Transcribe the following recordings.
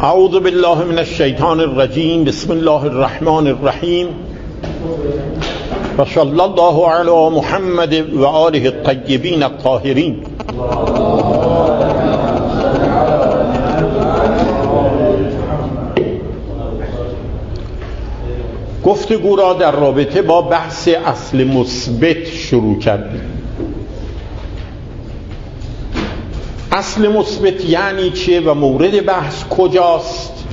اعوذ بالله من الشیطان الرجیم. بسم الله الرحمن الرحیم و صلی الله علی محمد و آله الطیبین الطاهرین. گفتگو را در رابطه با بحث اصل مثبت شروع کردیم. اصل مثبت یعنی چه و مورد بحث کجاست؟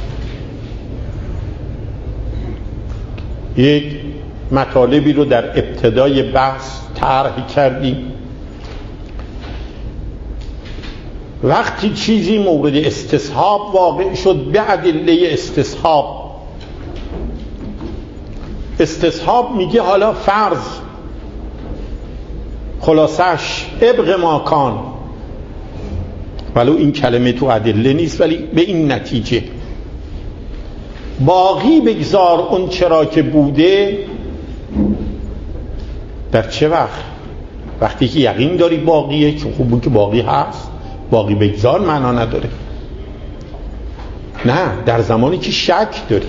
یک مطالبی رو در ابتدای بحث طرح کردیم. وقتی چیزی مورد استصحاب واقع شد به ادله استصحاب میگه حالا فرض، خلاصش ابق ما کان، ولو این کلمه تو ادله نیست ولی به این نتیجه باقی بگذار اون چرا که بوده. در چه وقت؟ وقتی که یقین داری باقیه، که خوبه که باقی هست، باقی بگذار معنا نداره. نه، در زمانی که شک داری،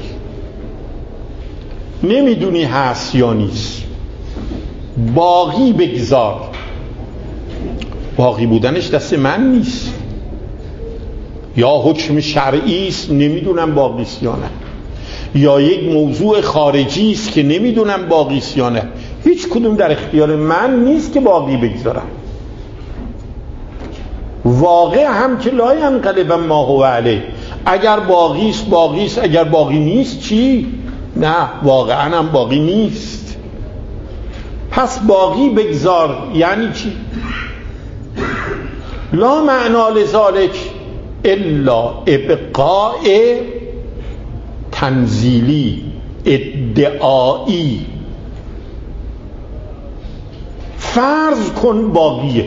نمیدونی هست یا نیست، باقی بگذار. باقی بودنش دست من نیست، یا حکم شرعی است نمیدونم باقی است یا نه، یا یک موضوع خارجی است که نمیدونم باقی است یا نه. هیچ کدوم در اختیار من نیست که باقی بگذارم. واقع هم که لا ینقلب ما هو علیه، اگر باقی است باقی است، اگر باقی نیست چی؟ نه، واقعا هم باقی نیست. پس باقی بگذار یعنی چی؟ لا معنا لذالک الا ابقاء تنزیلی ادعایی. فرض کن باقیه،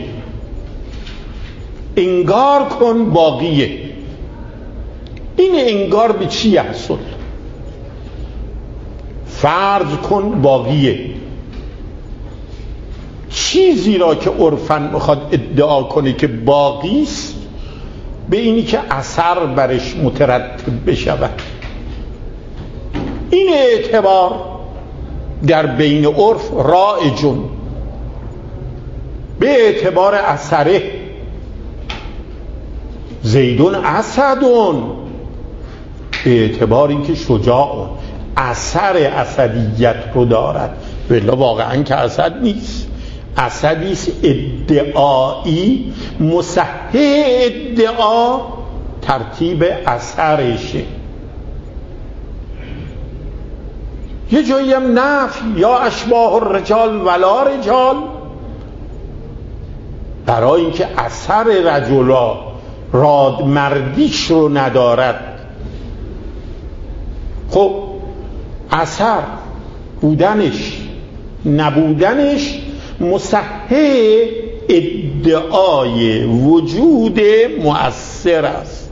انگار کن باقیه. این انگار به چی یحصل؟ فرض کن باقیه، چیزی را که عرفاً میخواد ادعا کنه که باقی است، به اینی که اثر برش مترتب بشود. این اعتبار در بین عرف رائجون به اعتبار اثره. زیدون اسدون، به اعتبار اینکه شجاعون، اثر اسدیت رو دارد، ولی واقعا که اسد نیست، اسدیست ادعایی. مصحح ادعا ترتیب اثرشه. یه جایی هم نفی، یا اشباه الرجال ولا رجال، برای اینکه اثر رجلا رادمردیش رو ندارد. خب اثر بودنش نبودنش مصحح ادعای وجود مؤثر است.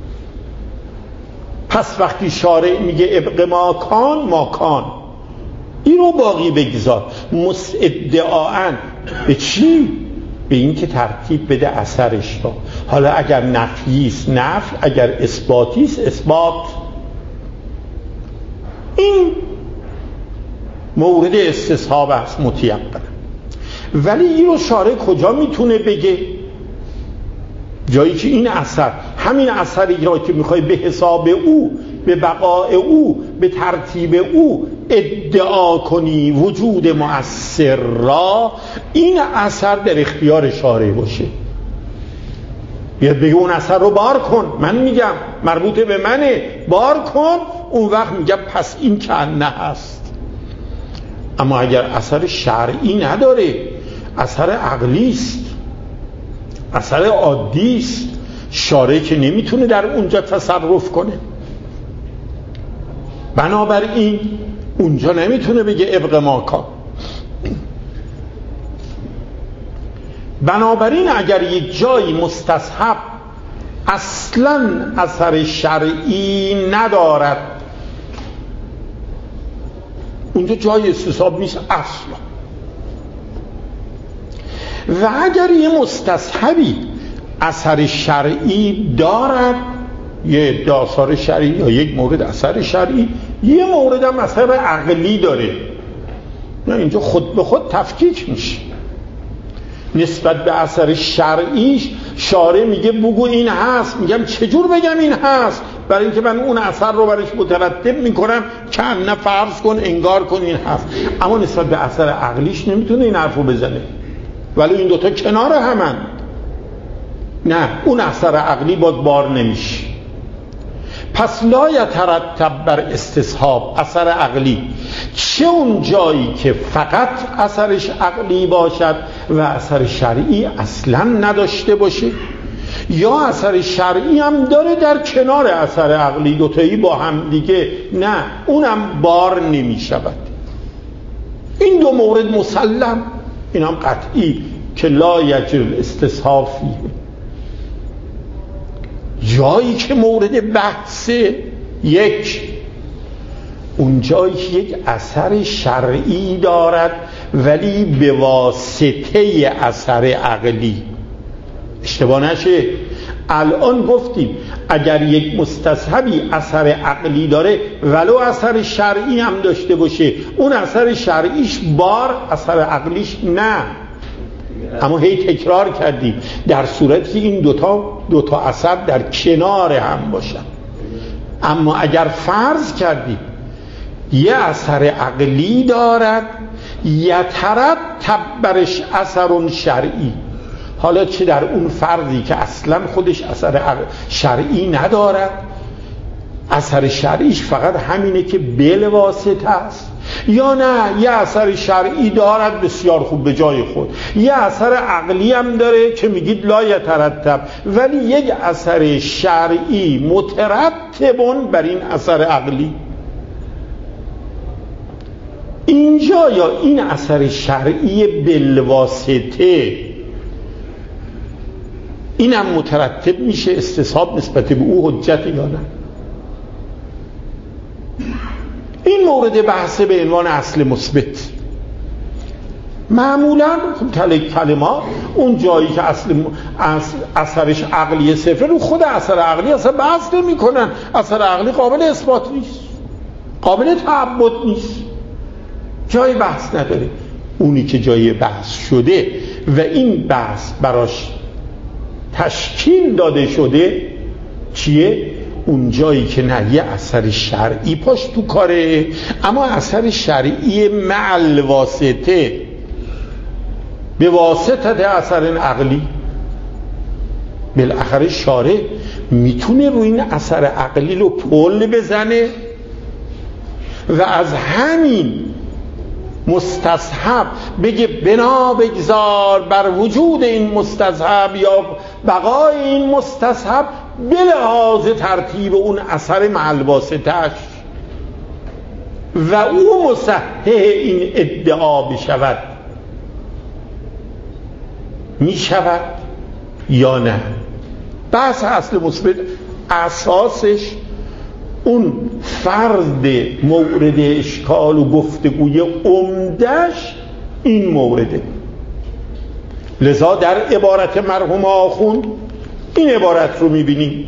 پس وقتی شارع میگه ابق ما کان، این رو باقی بگذار، ادعاً به چی؟ به این که ترتیب بده اثرش رو. حالا اگر نفیست نفی، اگر اثباتیست اثبات. این مورد استصحاب است متیقن. ولی این رو شارع کجا میتونه بگه؟ جایی که این اثر، همین اثری را که میخوای به حساب او، به بقاء او، به ترتیب او ادعا کنی وجود مؤثر را، این اثر در اختیار شارع باشه. بیاد بگه اون اثر رو بار کن، من میگم مربوط به منه، بار کن. اون وقت میگم پس این که نه هست. اما اگر اثر شرعی نداره، اثر عقلی است، اثر عادی است، شارع که نمیتونه در اونجا تصرف کنه. بنابراین اونجا نمیتونه بگه ابق ما کان. بنابراین اگر یک جایی مستصحب اصلا اثر شرعی ندارد، اونجا جای استصحاب نیست اصلا. و اگر یه مستصحبی اثر شرعی دارد، یه آثار شرعی یا یک مورد اثر شرعی، یه مورد هم اثر عقلی داره. نه اینجا خود به خود تفکیک میشه. نسبت به اثر شرعیش شارع میگه بگو این هست، میگم چجور بگم این هست؟ برای اینکه من اون اثر رو برش مترتب میکنم که نه فرض کن انگار کن این هست. اما نسبت به اثر عقلیش نمیتونه این حرفو بزنه، ولی این دوتا کنار همن. نه، اون اثر عقلی باز بار نمیشه. پس لا یترتب بر استصحاب اثر عقلی، چه اون جایی که فقط اثرش عقلی باشد و اثر شرعی اصلا نداشته باشه، یا اثر شرعی هم داره در کنار اثر عقلی، دوتایی با هم دیگه، نه اونم بار نمی شود. این دو مورد مسلم، این هم قطعی که لا یجری الاستصحاب فیه. جایی که مورد بحثه، یک، اون جایی که یک اثر شرعی دارد ولی به واسطه اثر عقلی. اشتباه نشه، الان گفتیم اگر یک مستصحبی اثر عقلی داره ولو اثر شرعی هم داشته باشه، اون اثر شرعیش بار، اثر عقلیش نه. اما هی تکرار کردیم در صورتی که این دوتا اثر در کنار هم باشن. اما اگر فرض کردیم یه اثر عقلی دارد یترتب برش اثر شرعی، حالا چه در اون فرضی که اصلا خودش اثر شرعی ندارد، اثر شرعیش فقط همینه که بالواسطه است، یا نه یه اثر شرعی دارد بسیار خوب به جای خود، یه اثر عقلی هم داره که میگید لا یترتب، ولی یک اثر شرعی مترتبون بر این اثر عقلی. اینجا یا این اثر شرعی بالواسطه اینم مترتب میشه استصحاب نسبت به او حجت یا نه؟ این مورد بحث به عنوان اصل مثبت. معمولا کلمات اون جایی که اثرش عقلی صفر، رو خود اثر عقلی اصلا بحث نمی کنن. اثر عقلی قابل اثبات نیست، قابل تعبد نیست، جای بحث نداره. اونی که جای بحث شده و این بحث براش تشکیل داده شده چیه؟ اون جایی که نه یه اثر شرعی پاش تو کاره، اما اثر شرعی مع الواسطه، به واسطه اثر عقلی. بالاخره شارع میتونه روی این اثر عقلی رو پل بزنه و از همین مستصحب بگه بنا بگذار بر وجود این مستصحب یا بقای این مستصحب به لحاظ ترتیب اون اثر مع الواسطه‌اش، و او مصحح این ادعا بشود. می شود یا نه؟ بحث اصل مثبت اساسش اون فرد مورد اشکال و گفتگوی عمدش این مورده. لذا در عبارت مرحوم آخوند این عبارت رو میبینیم: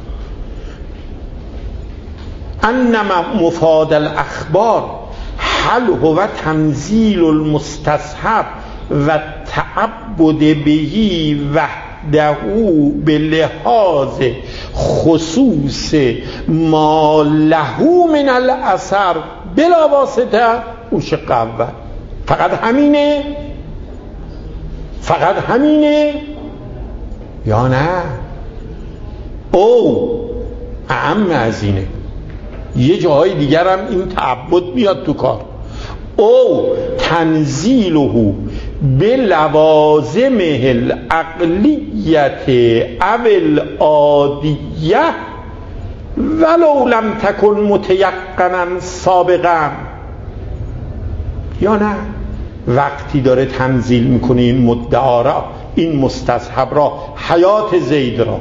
انما مفاد الاخبار هل هو تنزیل المستصحب و تعبد بهی وحده به لحاظ خصوص ما له من الاثر بلا واسطه. اون شق اول فقط همینه؟ فقط همینه یا نه؟ او اعم از اینه، یه جاهای دیگر هم این تعبد میاد تو کار. او تنزیله به لوازمه العقلیت او العادیه ولو لم تکن متیقنا سابقا. یا نه وقتی داره تنزیل میکنه این مدعا را، این مستصحب را، حیات زید را،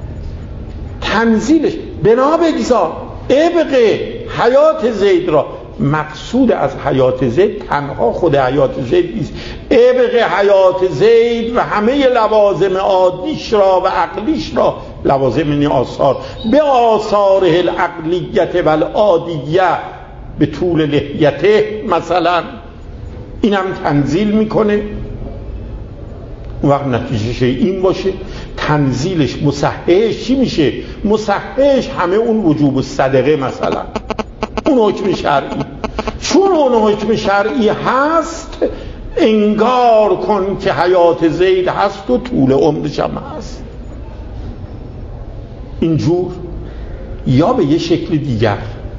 تنزیلش بنا بگذار ابقه حیات زید را مقصود از حیات زید تنها خود حیات زید نیست، ابق حیات زید و همه لوازم عادیش را و عقلیش را، لوازم یعنی آثار، به آثاره العقلیت و العادیه، به طول لحیته مثلا، اینم تنزیل میکنه. اون وقت نتیجهش این باشه تنزیلش مصححش چی میشه؟ مصححش همه اون وجوب الصدقه مثلا، اون حکم شرعی، چون اون حکم شرعی هست انگار کن که حیات زید هست و طول عمرش هم هست. اینجور یا به یه شکل دیگر،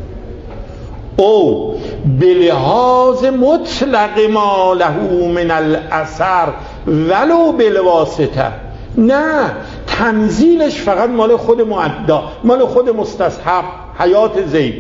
او به لحاظ مطلق ما له من الاثر ولو بالواسطه، نه تنزیلش فقط مال خود معدا، مال خود مستصحب. حیات زید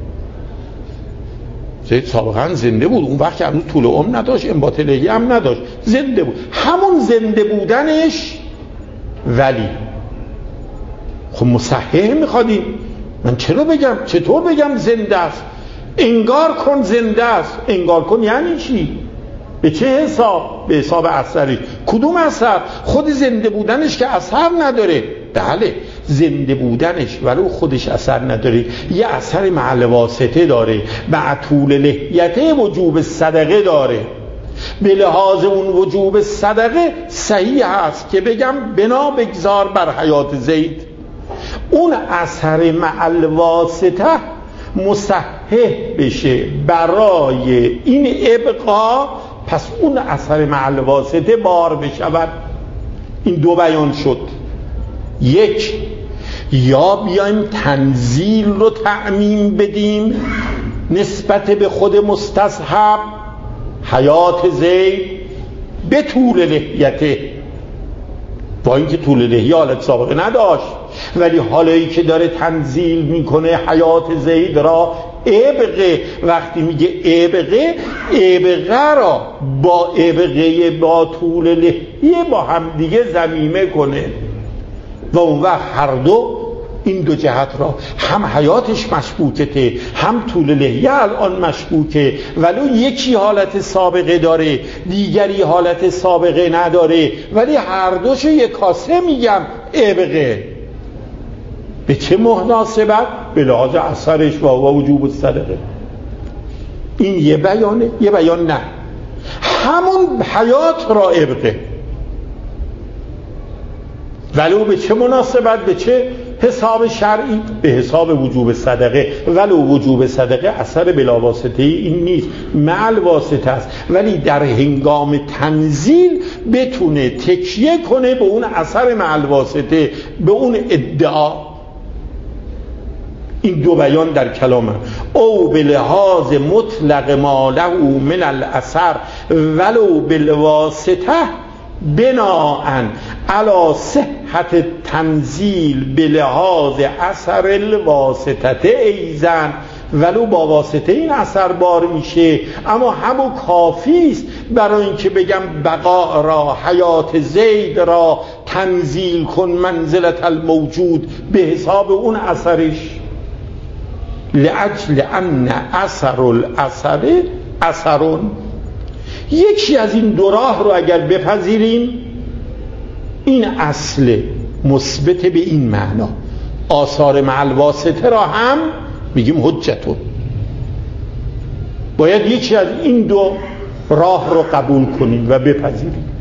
سابقا زنده بود، اون وقت هنوز طول عمر نداشت، انبات لحیه هم نداشت، زنده بود. همون زنده بودنش ولی خب مصحح میخوادیم، من چطور بگم زنده است؟ انگار کن زنده است. انگار کن یعنی چی؟ به چه حساب؟ به حساب اثری. کدوم اثر؟ خود زنده بودنش که اثر نداره. بله زنده بودنش ولو خودش اثر نداره، یه اثر مع واسطه داره، مع طول لحیته وجوب صدقه داره. به لحاظ اون وجوب صدقه صحیح هست که بگم بنا بگذار بر حیات زید. اون اثر مع واسطه مصحح بشه برای این ابقا، پس اون اثر مع واسطه بار بشود. این دو بیان شد. یک، یا بیایم تنزیل رو تعمیم بدیم نسبت به خود مستصحب حیات زید به طول لحیته، با اینکه طول لحیه حالت سابقه نداشت، ولی حالی که داره تنزیل میکنه حیات زید را ابقه، وقتی میگه ابقه را با ابقه با طول لحیه با هم دیگه ضمیمه کنه و اون وقت هر دو این دو جهت را، هم حیاتش مشکوکته هم طول لحیه الان مشکوکه، ولو یکی حالت سابقه داره دیگری حالت سابقه نداره، ولی هر دوشو یک کاسه میگم ابقه. به چه مناسبت؟ به لحاظ اثرش و وجوب الصدقه. این یه بیانه. یه بیان نه، همون حیات را ابقه، ولو به چه مناسبت؟ به چه حساب شرعی؟ به حساب وجوب صدقه. ولو وجوب صدقه اثر بلاواسطه این نیست، مع الواسطه است، ولی در هنگام تنزیل بتونه تکیه کنه به اون اثر مع الواسطه، به اون ادعا. این دو بیان در کلامه. او به لحاظ مطلق ما له من الاثر ولو بالواسطه بناءً علی صحت تنزیل به لحاظ اثر الواسطه ایزن، ولو با واسطه این اثر بار میشه، اما همون کافی است برای اینکه بگم بقا را حیات زید را تنزیل کن منزلت الموجود به حساب اون اثرش، لأجل ان اثر الاثر اثرون. یکی از این دو راه رو اگر بپذیریم، این اصل مثبت به این معنا، آثار مع الواسطه را هم میگیم حجتون. باید یکی از این دو راه رو قبول کنیم و بپذیریم.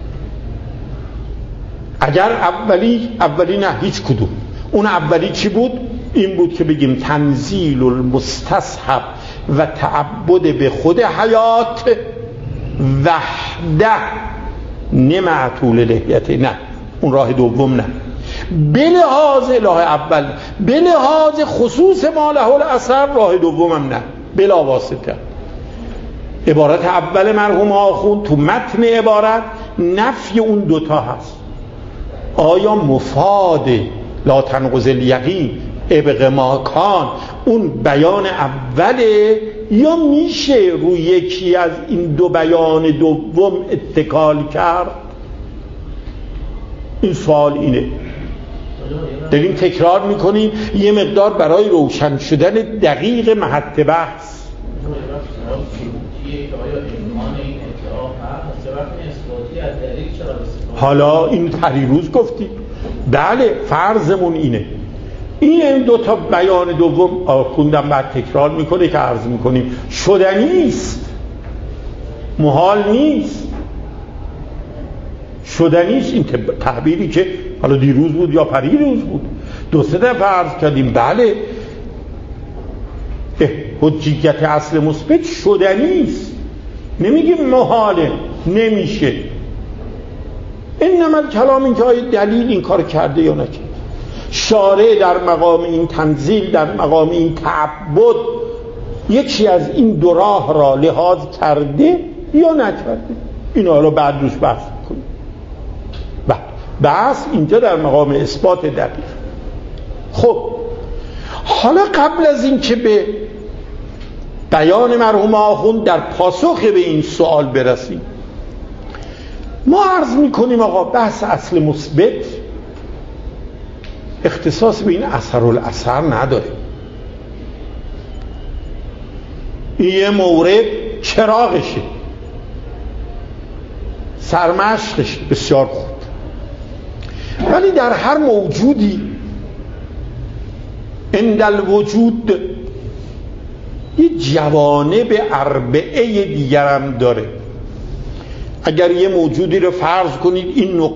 اگر اولی نه هیچ کدوم. اون اولی چی بود؟ این بود که بگیم تنزیل المستصحب و تعبد به خود حیات وحده نمع طول لحیته. نه، اون راه دوم نه. به لحاظ راه اول، به لحاظ خصوص ما له الاثر راه دومم نه، بلا واسطه. عبارت اول مرحوم آخوند تو متن عبارت نفی اون دوتا هست. آیا مفاد لا تنقض الیقین ابق ما کان اون بیان اوله، یا میشه روی یکی از این دو بیان دوم اتکال کرد؟ این سوال اینه. داریم تکرار میکنیم یه مقدار برای روشن شدن دقیق محط بحث. سوال شروطیه که آیا امکان این ادعا هست؟ وقتی اثباتی از دلیل چرا استفاده؟ حالا این پریروز گفتی بله فرضمون اینه. این دو تا بیان دوم خوندم بعد تکرار میکنه که عرض میکنیم شدنیست، محال نیست، شدنیست. این تعبیری که حالا دیروز بود یا پریروز بود دو سه دفعه عرض کردیم. بله حجیت اصل مثبت شدنیست، نمیگیم محاله، نمیشه. انما کلام این که آیا دلیل این کار کرده یا نکرده، شارع در مقام این تنزیل، در مقام این تعبد یکی از این دو راه را لحاظ کرده یا نکرده. این حالا بعد روش بحث کنیم. بحث اینجا در مقام اثبات دلیل. خب حالا قبل از این که به بیان مرحوم آخوند در پاسخ به این سوال برسیم، ما عرض میکنیم آقا بحث اصل مثبت اختصاص به این اثر نداره. این یه مورد چراغشه، سرمشقش بسیار خوب، ولی در هر موجودی عند الوجود یه جوانب اربعه دیگرم داره. اگر یه موجودی رو فرض کنید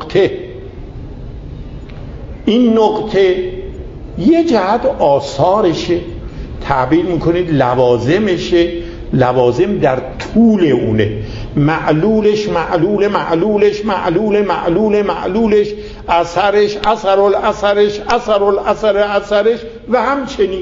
این نقطه یه جهت آثارشه، تعبیر میکنید لوازمشه، لوازم در طول اونه، معلولش اثرش اثرش و همچنین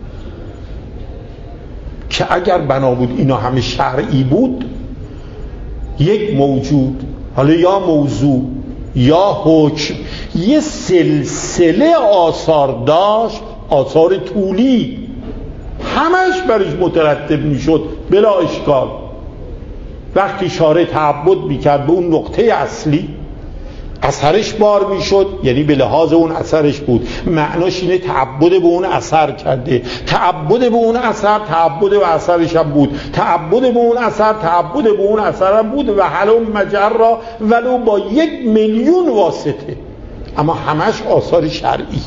که اگر بنا بود اینا همه شرعی بود، یک موجود حالا یا موضوع یا حکم یه سلسله آثار داشت، آثار طولی، همش برش مترتب میشد بلا اشکال. وقتی شارع تعبد میکرد به اون نقطه اصلی، اثرش بار میشد، یعنی به لحاظ اون اثرش بود. معناش اینه تعبد به اون اثر کرده، تعبد به اون اثر تعبد به اثرش هم بود، تعبد به اون اثر تعبد به اون اثر هم بود و حلم مجرا ولو با 1,000,000 واسطه، اما همش آثار شرعی.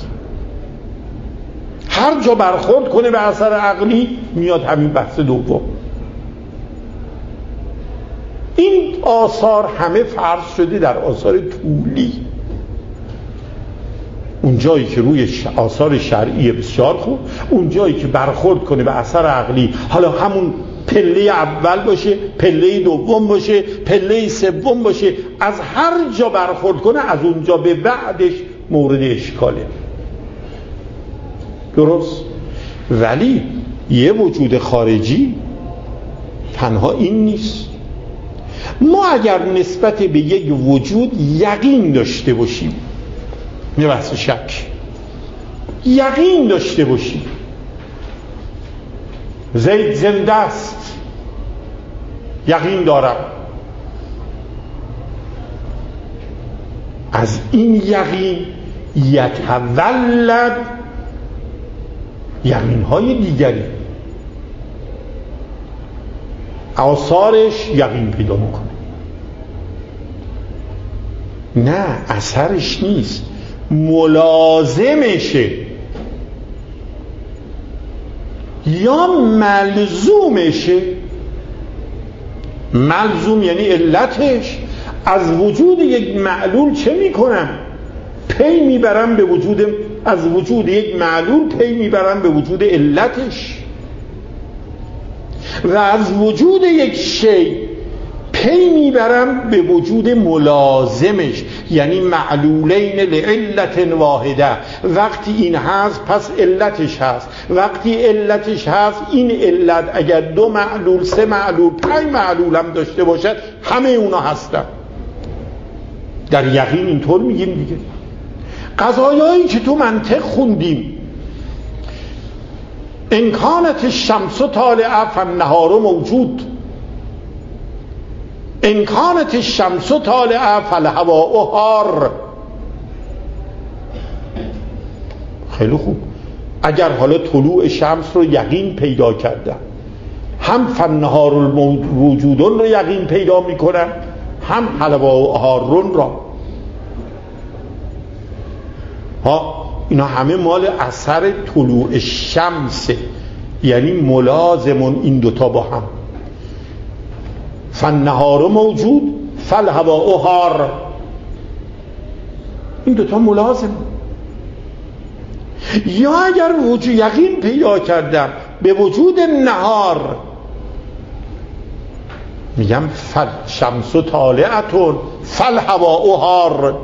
هر جا برخورد کنه به اثر عقلی میاد همین بحث دوم. این آثار همه فرض شده در آثار طولی. اون جایی که روی آثار شرعی بسیار خوب، اون جایی که برخورد کنه به اثر عقلی، حالا همون پله اول باشه، پله دوم باشه، پله سوم باشه، از هر جا برخورد کنه از اونجا به بعدش مورد اشکاله. درست؟ ولی یه وجود خارجی تنها این نیست. ما اگر نسبت به یک وجود یقین داشته باشیم، نه بحث شک، یقین داشته باشیم زید زنده است، یقین دارم، از این یقین یتولد یقین‌های دیگری، آثارش یقین پیدا میکنه. نه اثرش نیست، ملازمشه یا ملزومشه. ملزوم یعنی علتش. از وجود یک معلول چه میکنم؟ پی میبرم به وجود، از وجود یک معلول پی میبرم به وجود علتش، و از وجود یک شی پی میبرم به وجود ملازمش، یعنی معلولین لعلت واحده. وقتی این هست پس علتش هست، وقتی علتش هست این علت اگر 2 معلول 3 معلول 5 معلول هم داشته باشد همه اونا هستن. در یقین اینطور میگیم دیگه. قضایایی که تو منطق خوندیم، ان کانت الشمس طالعه فالنهار موجود، ان کانت الشمس طالعه فالهواء حار. خیلی خوب. اگر حالا طلوع شمس رو یقین پیدا کردم، هم فنهار الموجودون رو یقین پیدا میکنم، هم حلوا هارون را. اینا همه مال اثر طلوع شمسه، یعنی ملازمون این دوتا با هم. فنهار موجود فالهوا هار، این دوتا ملازم. یا اگر وجود یقین پیدا کردم به وجود نهار، میگم فل شمس طالعتون فالهوا هار.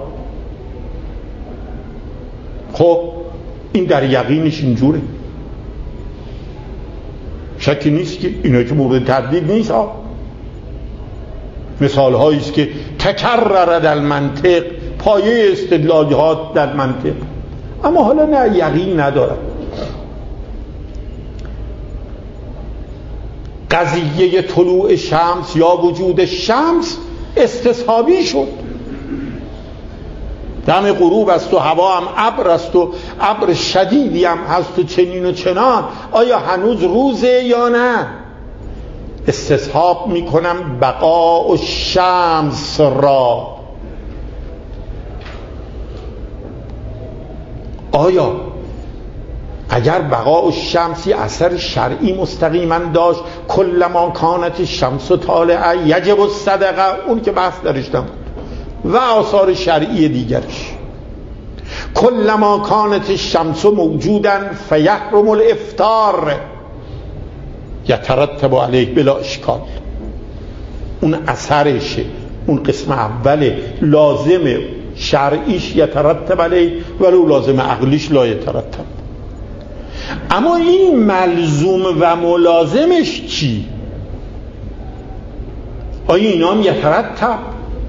خب این در یقینش اینجوره، شکی نیست که اینا که مورد تردید نیست. مثال هایی است که تکرر در منطق، پایه استدلالات در منطق، اما حالا نه یقین ندارد. قضیه طلوع شمس یا وجود شمس استصحابی شد. دم غروب است و هوا هم ابر است و ابر شدیدی هم هست و چنین و چنان، آیا هنوز روزه یا نه؟ استصحاب میکنم بقاء الشمس را. آیا اگر بقاء الشمسی اثر شرعی مستقیما داشت، کلما کانت الشمس طالعه یجب الصدقه، اون که بحث درش نبود، و آثار شرعی دیگرش، کلما کانت الشمس موجودا فیحرم الافطار یترتب علیه بلا اشکال. اون اثرشه، اون قسم اوله، لازم شرعیش یترتب علیه ولو لازم عقلیش لا یترتب. اما این ملزوم و ملازمش چی؟ آیا اینا هم یترتب؟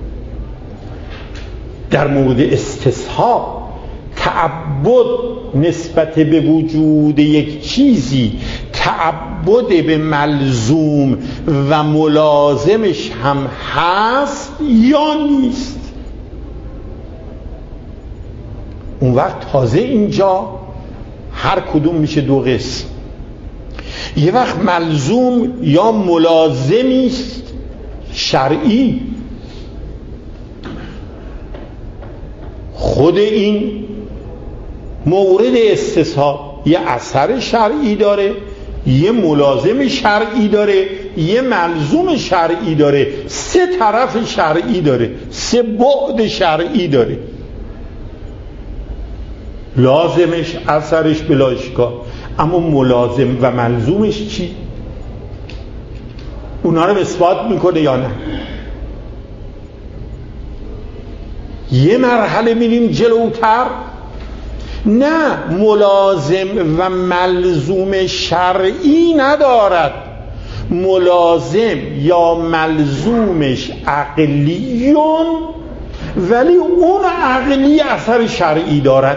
در مورد استصحاب تعبد نسبت به وجود یک چیزی، تعبد به ملزوم و ملازمش هم هست یا نیست؟ اون وقت تازه اینجا هر کدوم میشه دو قسم. یه وقت ملزوم یا ملازمی است شرعی، خود این مورد استصحاب یه اثر شرعی داره، یه ملازم شرعی داره، یه ملزوم شرعی داره، سه طرف شرعی داره، سه بعد شرعی داره. لازمش اثرش بلا اشکال، اما ملازم و ملزومش چی؟ اونا رو اثبات میکنه یا نه؟ یه مرحله میریم جلوتر، نه ملازم و ملزوم شرعی ندارد، ملازم یا ملزومش عقلیون ولی اون عقلی اثر شرعی دارد.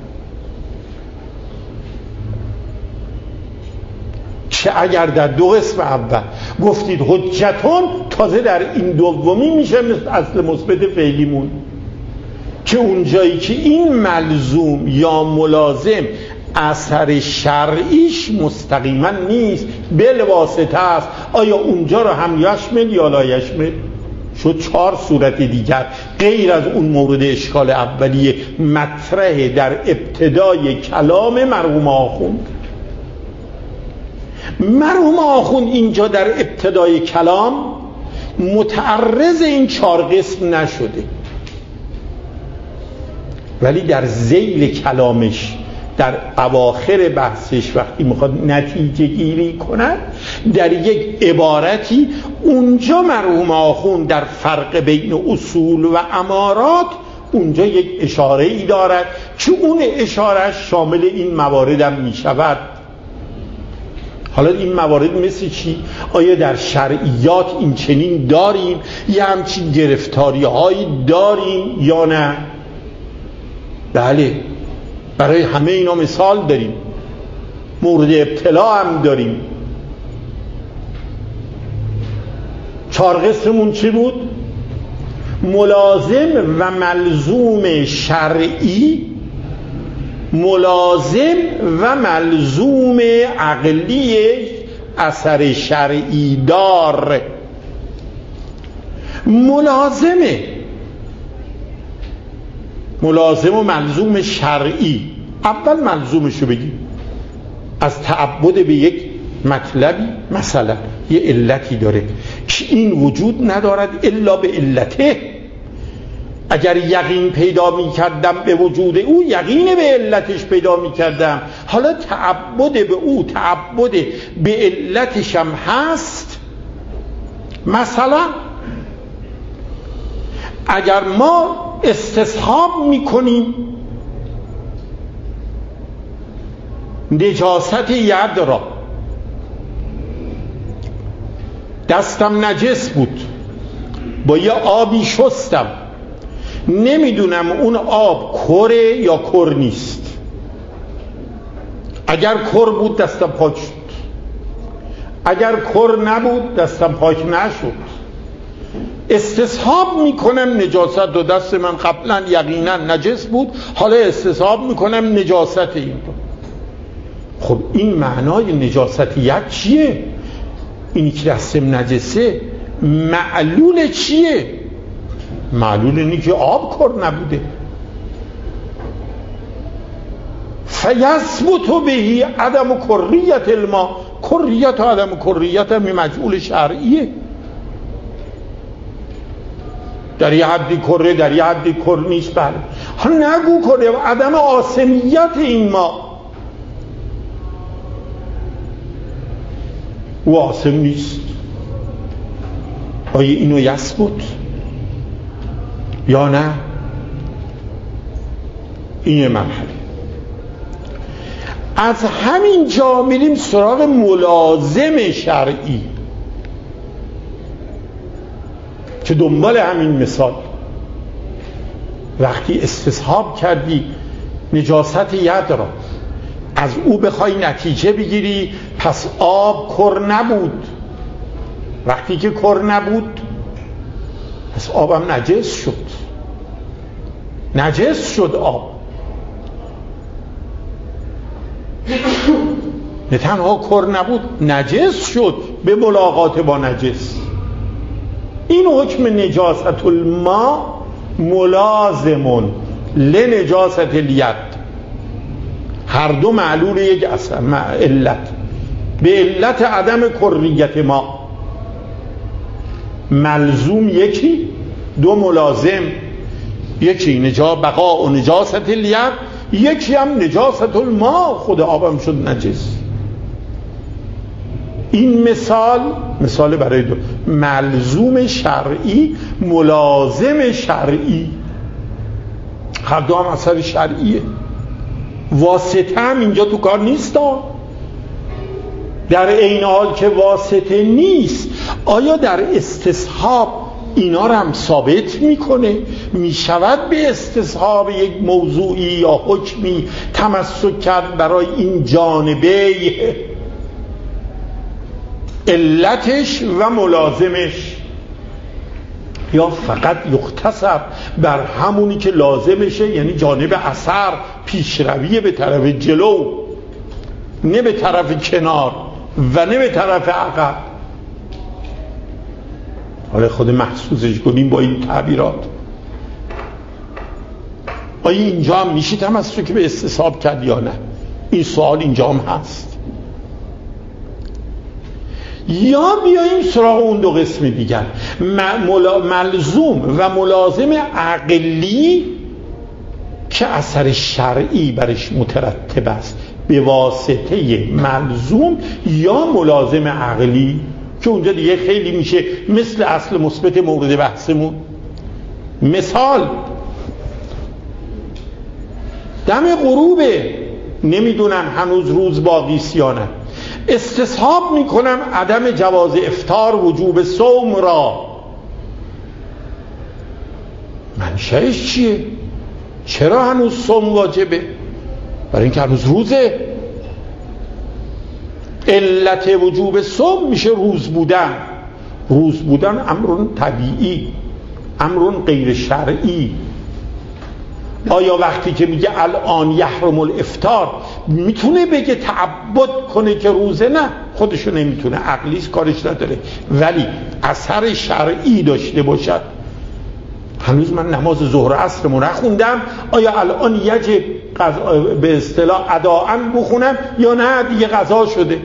چه اگر در دو قسم اول گفتید حجتون، تازه در این دومی میشه مثل اصل مثبت فعلیمون، که اونجایی که این ملزوم یا ملازم اثر شرعیش مستقیما نیست، بالواسطه است، آیا اونجا رو هم یشمل یا لا یشمل؟ شد 4 صورت دیگر غیر از اون مورد اشکال اولیه مطرح در ابتدای کلام مرحوم آخوند. مرحوم آخوند اینجا در ابتدای کلام متعرض این 4 قسم نشده، ولی در ذیل کلامش در اواخر بحثش وقتی میخواد نتیجه گیری کند، در یک عبارتی اونجا مرحوم آخوند در فرق بین اصول و امارات اونجا یک اشاره ای دارد که اون اشاره شامل این موارد هم میشود. حالا این موارد مثل چی؟ آیا در شرعیات این چنین داریم یا همچین گرفتاری هایی داریم یا نه؟ بله، برای همه اینا مثال داریم، مورد ابتلا هم داریم. 4 قسممون چی بود؟ ملازم و ملزوم شرعی، ملازم و ملزوم عقلی اثر شرعی دار ملازم و ملزوم شرعی. اول ملزومشو بگیم، از تعبد به یک مطلبی، مثلا یه علتی داره که این وجود ندارد الا به علته. اگر یقین پیدا می کردم به وجود او، یقین به علتش پیدا می کردم. حالا تعبد به او، تعبد به علتش هم هست. مثلا اگر ما استصحاب می کنیم نجاست ید را، دستم نجس بود، با یه آبی شستم، نمیدونم اون آب کره یا کر نیست. اگر کر بود دستم پاک شد، اگر کر نبود دستم پاک نشد. استصحاب میکنم نجاست و دست من قبلا یقینا نجس بود، حالا استصحاب میکنم نجاست این رو. خب این معنای نجاستیت چیه؟ اینی که دستم نجسه معلول چیه؟ معلول اینی که آب کر نبوده. فیثبت بهی عدم کریت الماء. کریت و عدم کریت هم مجهول شرعیه. در یه حدی کره، در یه حدی کر نیست. بله ها نگو کره، عدم آسمیت این ما، او آسم نیست. آیا اینو یثبت یا نه؟ این مرحله. از همین جا میریم سراغ ملازم شرعی که دنبال همین مثال. وقتی استصحاب کردی نجاست ید را، از او بخوای نتیجه بگیری پس آب کر نبود. وقتی که کر نبود پس آبم نجس شد. نجس شد آب. نه تنها کر نبود، نجس شد به ملاقات با نجس. این حکم نجاست الماء ملازمون لنجاست الید. هر دو معلول یک اصل علت، به علت عدم کریت ما. ملزوم یکی، دو ملازم یکی بقا و نجاست الید، یکی هم نجاست الماء، خود آبم شد نجس. این مثال برای دو ملزوم شرعی، ملازم شرعی، هر دو هم اثر شرعیه. واسطه هم اینجا تو کار نیست. در این حال که واسطه نیست، آیا در استصحاب اینا رو هم ثابت میکنه؟ میشود به استصحاب یک موضوعی یا حکمی تمسک کرد برای این جانبه علتش و ملازمش، یا فقط یختصر بر همونی که لازمشه، یعنی جانب اثر، پیشروی به طرف جلو، نه به طرف کنار و نه به طرف عقب. حالا خود محسوسش کنیم با این تعبیرات. آیا اینجا هم میشه تمسک به استصحاب کرد یا نه؟ این سوال اینجا هم هست. یا بیاییم سراغ اون دو قسم دیگر، ملزوم و ملازم عقلی که اثر شرعی برش مترتب است به واسطه ملزوم یا ملازم عقلی، که اونجا دیگه خیلی میشه مثل اصل مثبت مورد بحثمون. مثال دم غروبه، نمیدونم هنوز روز باقیست یا نه، استصحاب میکنم عدم جواز افطار وجوب صوم را. منشأش چیه؟ چرا هنوز صوم واجبه؟ برای اینکه هنوز روزه. علت وجوب صوم میشه روز بودن. روز بودن امرون طبیعی، امرون غیر شرعی. آیا وقتی که میگه الان یحرم الافطار میتونه بگه تعبد کنه که روزه؟ نه، خودشو نمیتونه، عقلیش کارش نداره، ولی اثر شرعی داشته باشد. هنوز من نماز ظهر عصرمو نخوندم، آیا الان یجب به اصطلاح اداءً بخونم یا نه دیگه قضا شده؟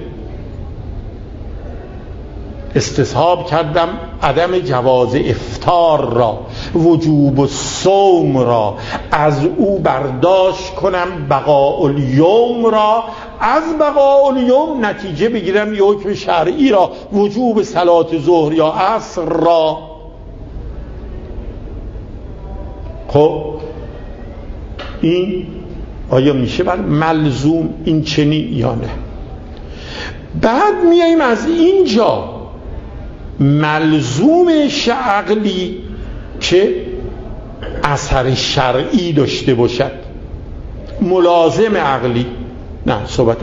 استصحاب کردم عدم جواز افطار را، وجوب الصوم را، از او برداشت کنم بقاء الیوم را، از بقاء الیوم نتیجه بگیرم یه حکم شرعی را، وجوب صلات ظهر یا عصر را. خب این آیا میشه بر ملزوم این چنین یا نه؟ بعد میاییم از اینجا ملزومش عقلی که اثر شرعی داشته باشد، ملازم عقلی، نه صحبت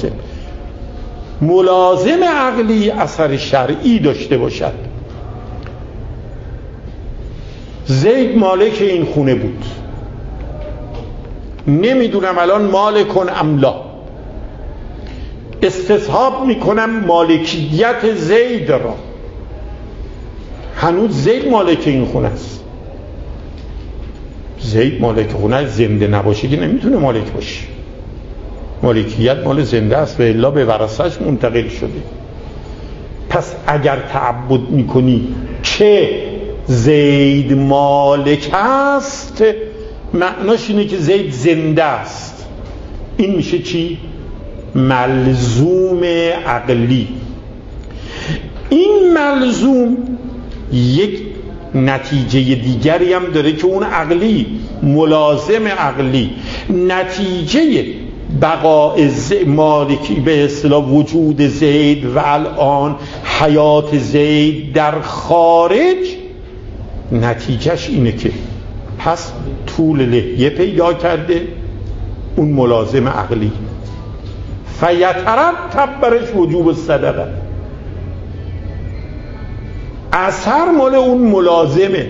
ملازم عقلی اثر شرعی داشته باشد. زید مالک این خونه بود، نمیدونم الان مالکن املا، استصحاب میکنم مالکیت زید را، هنوز زید مالک این خونه است. زید مالک خونه زنده نباشه که نمیتونه مالک باشه، مالکیت مال زنده است و الا به ورثه‌اش منتقل شده. پس اگر تعبد میکنی که زید مالک است، معناش اینه که زید زنده است. این میشه چی؟ ملزوم عقلی. این ملزوم یک نتیجه دیگری هم داره که اون عقلی، ملازم عقلی، نتیجه بقاء مالکی به اصطلاح وجود زید و الان حیات زید در خارج، نتیجهش اینه که پس طول لحیه پیدا کرده اون ملازم عقلی، فیترتب برش وجوب الصدقه، اثر مال اون ملازمه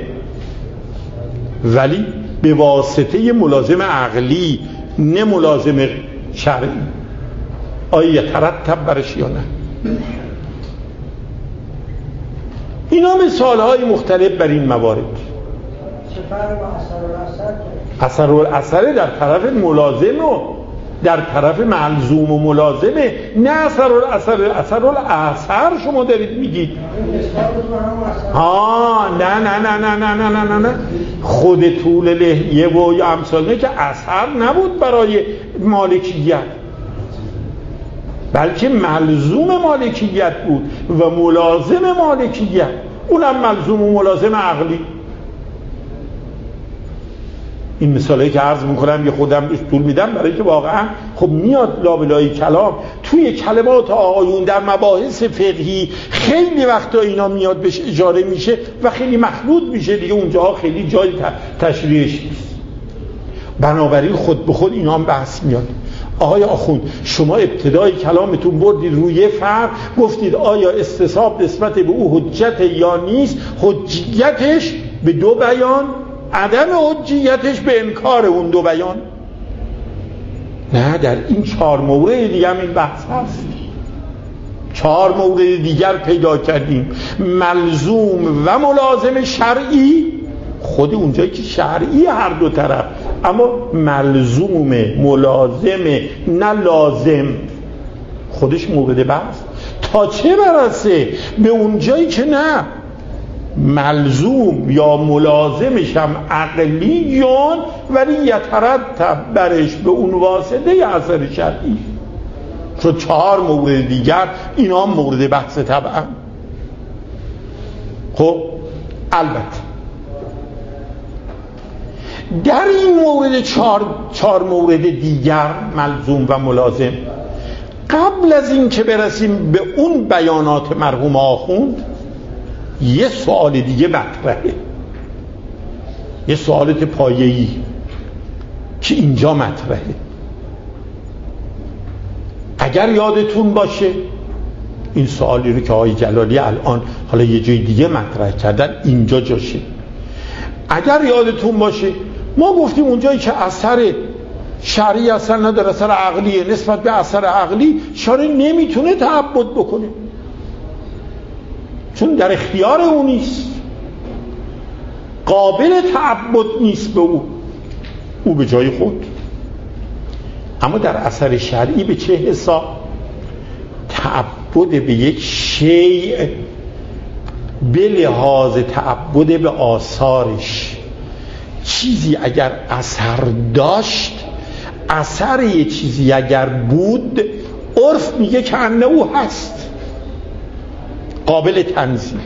ولی به واسطه ملازم عقلی، نه ملازم شرعی. آیا یترتب برش یا نه؟ اینا مثال های مختلف بر این موارد. اثر و اثر در طرف ملازم و در طرف ملزوم و ملازمه، نه اثر و اثر شما دارید میگید. نه خود طول لحیه و یا امثال که اثر نبود برای مالکیت، بلکه ملزوم مالکیت بود و ملازم مالکیت، اونم ملزوم و ملازم عقلی. این مثالی که عرض میکنم یه خودم طول میدم برای که واقعا خب میاد لابلای کلام توی کلمات آقایون در مباحث فقهی خیلی وقتا اینا میاد بهش اشاره میشه و خیلی مخلوط میشه دیگه، اونجاها خیلی جای تشریحش نیست. بنابراین خود به خود اینا هم بحث میاد. آقای آخوند شما ابتدای کلامتون بردید روی فرق، گفتید آیا استصحاب نسبت به او حجت یا نیست؟ حجیتش به دو بیان، عدم حجیتش به انکار اون دو بیان. نه، در این 4 مورد دیگه هم این بحث هست. 4 مورد دیگر پیدا کردیم، ملزوم و ملازم شرعی، خود اونجایی که شرعی هر دو طرف، اما ملزوم ملازم نه لازم، خودش مورد بحث. تا چه برسه به اونجایی که نه ملزوم یا ملازمش هم عقلیون ولی یترتب برش به اون واسطه اثر شرعی. چون 4 مورد دیگر اینا مورد بحث طبعا. خب البته در این مورد 4 مورد دیگر ملزوم و ملازم، قبل از این که برسیم به اون بیانات مرحوم آخوند یه سوال دیگه مطرحه، یه سوالت پایه‌ای که اینجا مطرحه. اگر یادتون باشه این سوالی رو که آقای جلالی الان حالا یه جای دیگه مطرح کردن اینجا جاشه، اگر یادتون باشه ما گفتیم اونجایی که اثر شرعی اثر نداره، اثر عقلیه، نسبت به اثر عقلی شارع نمیتونه تعبد بکنه چون در اختیار او نیست، قابل تعبد نیست به او به جای خود. اما در اثر شرعی به چه حساب؟ تعبد به یک شیء به لحاظ تعبد به آثارش. چیزی اگر اثر داشت، اثر یه چیزی اگر بود، عرف میگه که انه او هست، قابل تنزیل.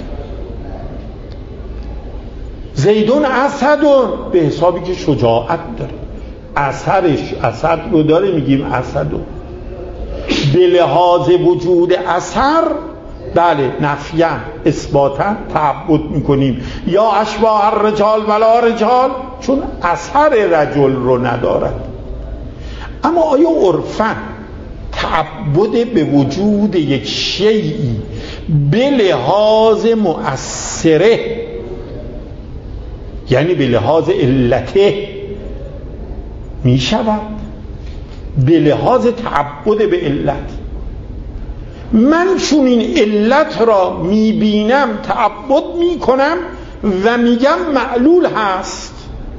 زیدون اسدون به حسابی که شجاعت داره، اثرش اسد رو داره، میگیم اسدون. به لحاظ وجود اثر بله نفیاً اثباتاً تعبد میکنیم، یا اشباه الرجال ولا رجال، چون اثر رجل رو ندارد. اما آیا عرفاً تعبد به وجود یک شیئی به لحاظ مؤثره، یعنی به لحاظ علته می شود؟ به لحاظ تعبد به علت، من چون این علت را می بینم تعبد می کنم و میگم معلول هست.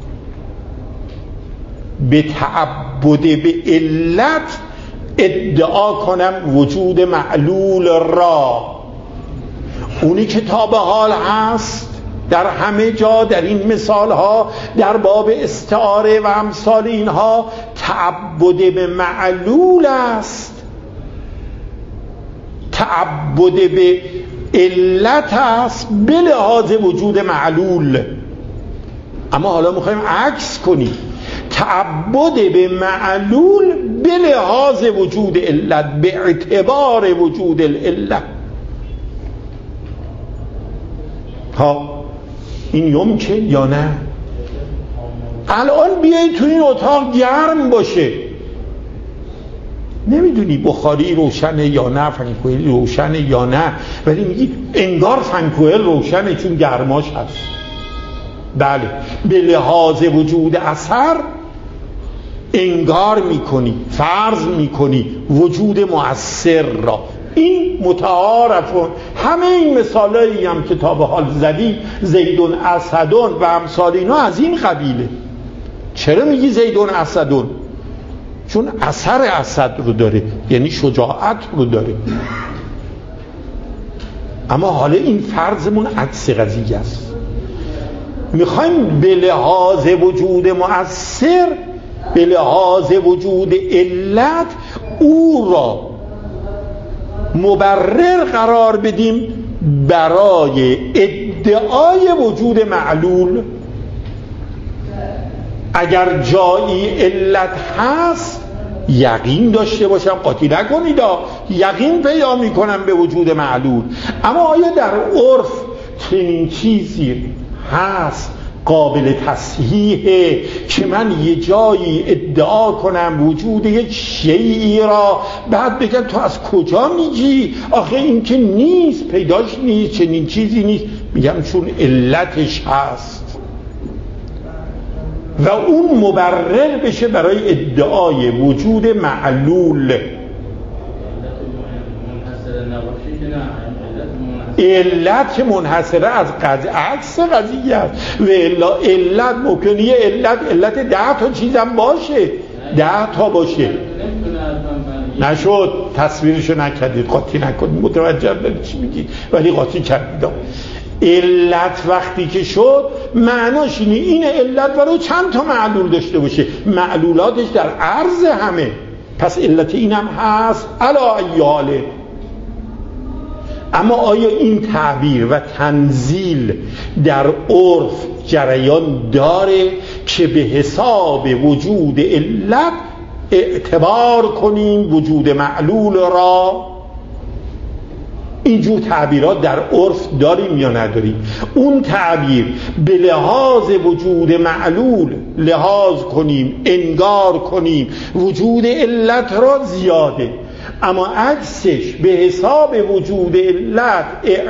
به تعبد به علت ادعا کنم وجود معلول را، اونی که تا به حال هست در همه جا، در این مثال ها، در باب استعاره و امثال اینها، تعبد به معلول است، تعبد به علت است به لحاظ وجود معلول. اما حالا میخوایم عکس کنیم، تعبد به معلول به لحاظ وجود علت، به اعتبار وجود العلت. ها این یمکن یا نه؟ الان بیایی تو این اتاق گرم باشه، نمیدونی بخاری روشنه یا نه، فنکوئل روشنه یا نه، ولی میگی انگار فنکوئل روشنه چون گرماش هست. بله، به لحاظ وجود اثر انگار میکنی، فرض میکنی وجود مؤثر را. این متعارفون، همه این مثالایی هم که تا به حال زدیم، زیدون اسدون و امثال اینا از این قبیله. چرا میگی زیدون اسدون؟ چون اثر اسد رو داره، یعنی شجاعت رو داره. اما حالا این فرضمون عکس قضیه است، میخوایم به لحاظ وجود مؤثر، به لحاظ وجود علت او را مبرر قرار بدیم برای ادعای وجود معلول. اگر جایی علت هست یقین داشته باشم، قاطی نکنید، یقین پیدا میکنم به وجود معلول. اما آیا در عرف چنین چیزی هست قابل تصحیحه که من یه جایی ادعا کنم وجود یک شیئی را، بعد بگم تو از کجا میگی؟ آخه این که نیست، پیداش نیست، چنین چیزی نیست. میگم چون علتش هست و اون مبرر بشه برای ادعای وجود معلول. علت منحصره از عکس قضیه است، و علت ممکنه یه علت 10 تا چیزم باشه، 10 تا باشه. نشد، تصویرشو نکردید، قاطی نکنید، متوجه دارید چی میگی، ولی قاطی کردید. علت وقتی که شد معناش اینه این علت برای چند تا معلول داشته باشه، معلولاتش در عرض همه، پس علت اینم هست علا ای حاله. اما آیا این تعبیر و تنزیل در عرف جریان داره که به حساب وجود علت اعتبار کنیم وجود معلول را؟ اینجور تعبیرات در عرف داریم یا نداریم؟ اون تعبیر به لحاظ وجود معلول لحاظ کنیم، انگار کنیم وجود علت را زیاده، اما عکسش به حساب وجود علت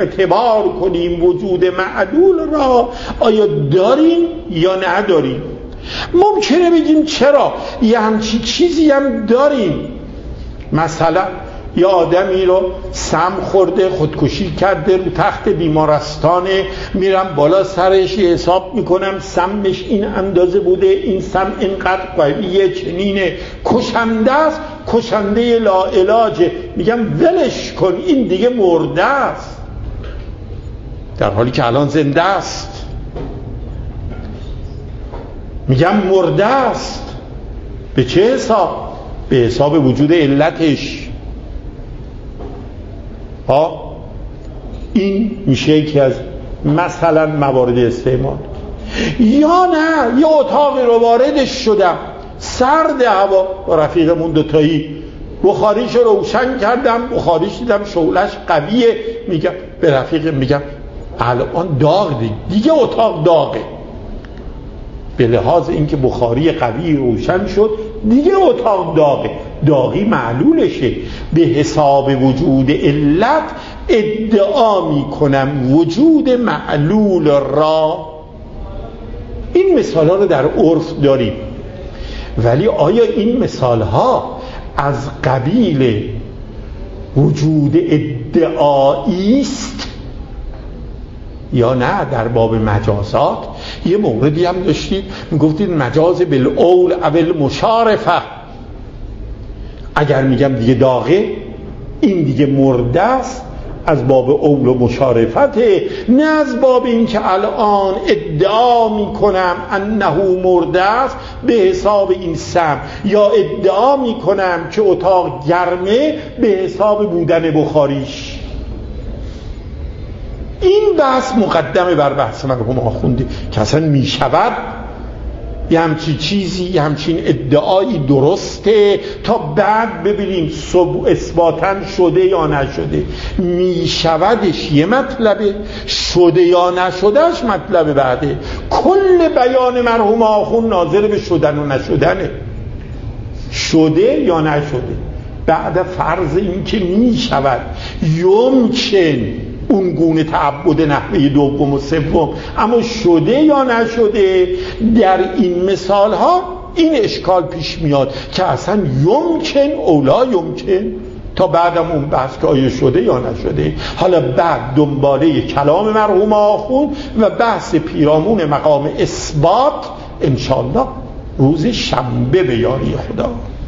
اعتبار کنیم وجود معلول را، آیا داریم یا نداریم؟ ممکنه بگیم چرا یه همچی چیزی هم داریم، مثلا یه آدمی رو سم خورده، خودکشی کرده، رو تخت بیمارستانه، میرم بالا سرش یه حساب میکنم سمش این اندازه بوده، این سم اینقدر قویه، چنینه، کشنده است، کشنده لا علاجه، میگم ولش کن این دیگه مرده است، در حالی که الان زنده است. میگم مرده است به چه حساب؟ به حساب وجود علتش. این میشه یکی از مثلا موارد استعمال. یا نه یه اتاقی رو واردش شدم، سرد هوا، با رفیقمون دوتایی بخاریش رو روشن کردم، بخاریش دیدم شعلش قویه، میگم به رفیقم میگم الان داغ دیگه اتاق داغه، به لحاظ اینکه بخاری قوی روشن شد دیگه اتاق داغه، داغی معلولشه. به حساب وجود علت ادعا میکنم وجود معلول را. این مثال ها رو در عرف داریم، ولی آیا این مثال ها از قبیل وجود ادعایی است یا نه؟ در باب مجازات یه موردی هم داشتید، میگفتید مجاز بالقول او المشارفه. اگر میگم دیگه داغه، این دیگه مرده است، از باب اول و مشارفته، نه از باب این که الان ادعا میکنم انه مرده است به حساب این سم، یا ادعا میکنم که اتاق گرمه به حساب بودن بخاریش. این بحث مقدمه بر بحث مرحوم آخوندی که اصلا میشود یه همچین چیزی، یه همچین ادعایی درسته تا بعد ببینیم اثباتاً شده یا نشده. میشودش یه مطلبه، شده یا نشدهش مطلب بعده. کل بیان مرحوم آخوند ناظر به شدن و نشدنه، شده یا نشده. بعد فرض این که میشود یمکن اون گونه تعبد نحوه دوم و سوم، اما شده یا نشده، در این مثال ها این اشکال پیش میاد که اصلا یمکن اولا یمکن، تا بعدم اون بحث که آیا شده یا نشده. حالا بعد دنباله کلام مرحوم آخوند و بحث پیرامون مقام اثبات انشاءالله روز شنبه به یاری خدا.